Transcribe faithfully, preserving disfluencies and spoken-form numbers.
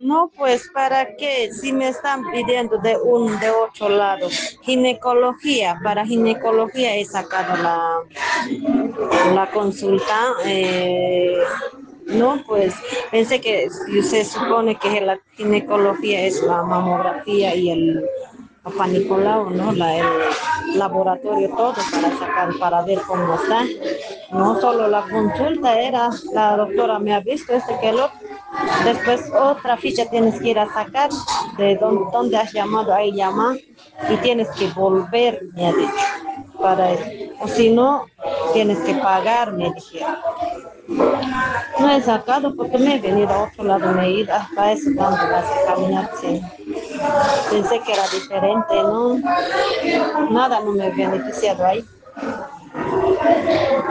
No, pues para qué, si me están pidiendo de un, de ocho lados, ginecología, para ginecología he sacado la, la consulta, eh, no, pues pensé que si se supone que la ginecología es la mamografía y el Papá Nicolau, ¿no? La, el laboratorio todo para sacar, para ver cómo está. No solo la consulta era, la doctora me ha visto este que el otro. Después otra ficha tienes que ir a sacar de dónde, dónde has llamado, ahí llama y tienes que volver, me ha dicho, para eso. O si no, tienes que pagar, me dijeron. No he sacado porque me he venido a otro lado, me he ido hasta eso tanto vas a caminar, sí. Pensé que era diferente, ¿no? Nada no me he beneficiado ahí.